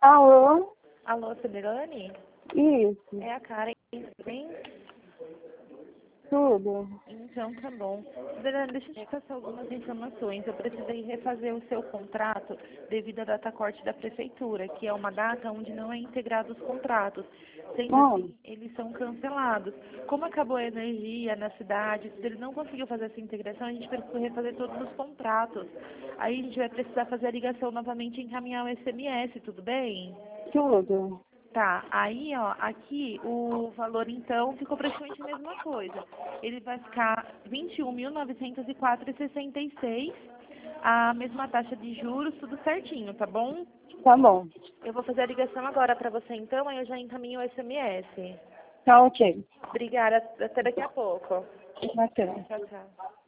Alô? Alô, Soberane? Isso, É a Karen, bem? tudo. Então tá bom. Soberane, deixa eu te passar algumas informações. Eu precisei refazer o seu contrato devido à data corte da prefeitura, que é uma data onde não é integrado os contratos. Sendo assim, eles são cancelados. Como acabou a energia na cidade, se ele não conseguiu fazer essa integração, a gente precisa refazer todos os contratos. Aí a gente vai precisar fazer a ligação novamente e encaminhar o SMS, tudo bem? Tudo. Tá, aí ó, aqui o valor então ficou praticamente a mesma coisa. Ele vai ficar 21.904,66, a mesma taxa de juros, tudo certinho, tá bom? Tá bom. Eu vou fazer a ligação agora pra você então, aí eu já encaminho o SMS. Tá ok. Obrigada, até daqui a pouco. Bacana. Tchau, tchau.